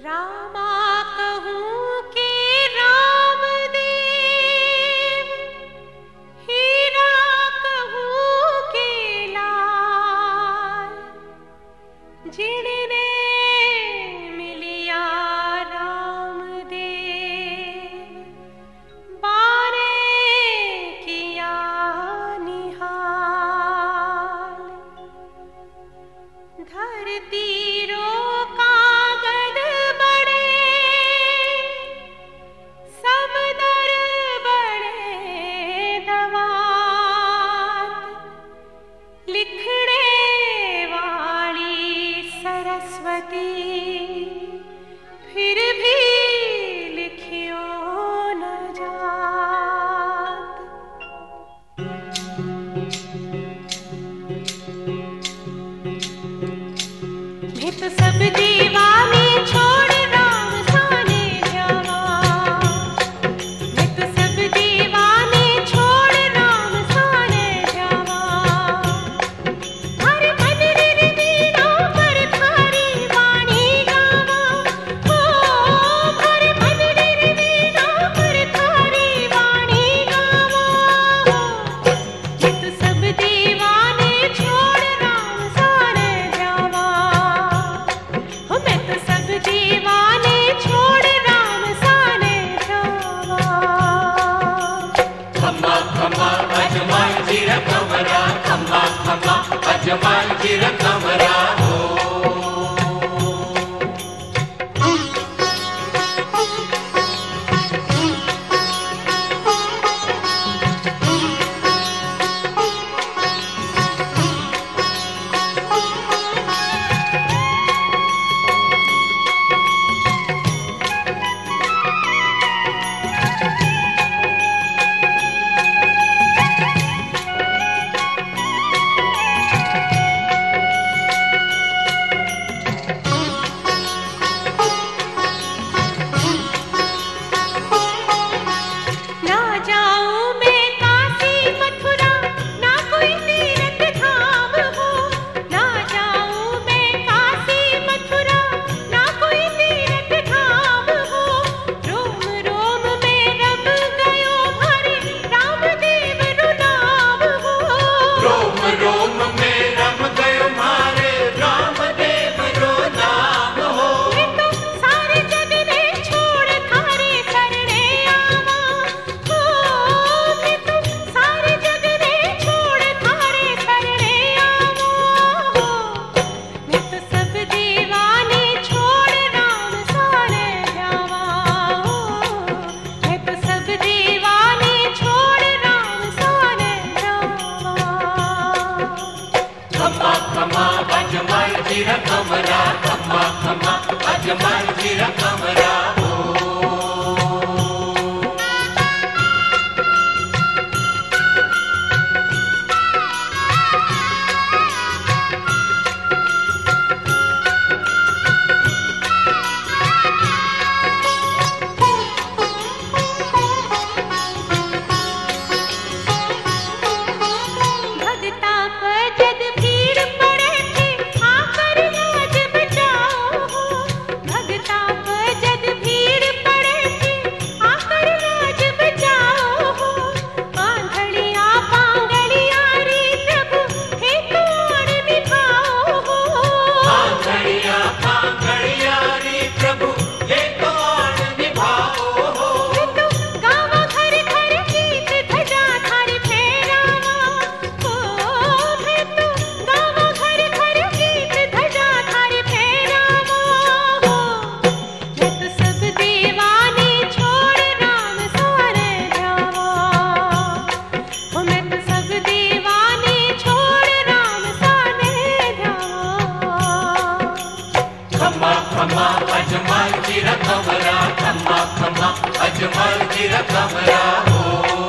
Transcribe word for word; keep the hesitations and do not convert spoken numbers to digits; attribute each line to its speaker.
Speaker 1: रामा कहूँ के राम देव, हीरा कहूँ के लाल, जिनने मिलिया राम देव, बाने किया निहाल। धरती रो कागज बड़े, समदर बड़े दवात, लिखने वाली सरस्वती, फिर भी लिखियो न जात। मैं तो सब दीवाने छोड़ राम साने जावा, मैं तो सब दीवाने छोड़ राम साने जावा। हर मन निर्वीणा पर थारी वाणी गावा, हो हर मन निर्वीणा पर थारी वाणी गावा। मैं तो सब दीवाने छोड़ राम साने जावा, हो मैं तो सब दीवाने छोड़ राम साने जावा।
Speaker 2: खम्मा खम्मा अजमल जीर कमरा, खम्मा खम्मा अजमल जीर कमरा हो।
Speaker 1: ना जाऊं मैं काशी मथुरा, ना कोई तीर्थ धाम हो। ना जाऊं मैं काशी मथुरा, ना कोई तीर्थ धाम हो। रोम रोम में रम गयो भारे, रामदेव रो नाम हो।
Speaker 2: रोम रोम में रम गयो मारे, रामदेव रो नाम हो।
Speaker 1: मैं तो सारे जग ने छोड़ थारे शरणे आवा, हो मैं तो सारे जग ने छोड़ थारे शरणे आवा। हो मैं तो सब दीवाने छोड़ राम साने जावा, हो मैं तो सब दीवाने छोड़ राम साने जावा।
Speaker 2: खम्मा खम्मा अजमल जीर कमरा, खम्मा खम्मा अजमल जीर कमरा हो।
Speaker 1: भगता पर जद भीड़ पड़े थे, आकर लाज बचाओ हो। भगता पर जद भीड़ पड़े थे, आकर लाज बचाओ हो। आंधड़िया पांगड़िया रे प्रभु, हे कौन निभाओ हो।
Speaker 2: आंधड़िया पांगड़िया रे प्रभु, ये कौन निभाओ हो।
Speaker 1: मैं तो गावा घर घर गीत धजा थारी फेरावा, हो मैं तो गावा घर घर गीत धजा थारी फेरावा। हो मैं तो सब दीवाने छोड़ राम साने जावा, हो मैं तो सब दीवाने छोड़ राम साने जावा।
Speaker 2: खम्मा खम्मा अजमल जीर कमरा, खम्मा खम्मा अजमल जीर कमरा हो।